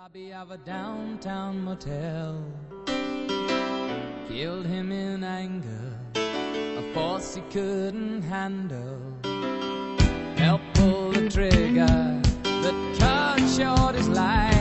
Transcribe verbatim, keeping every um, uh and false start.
lobby of a downtown motel, killed him in anger, a force he couldn't handle. Help pull the trigger that cut short his life.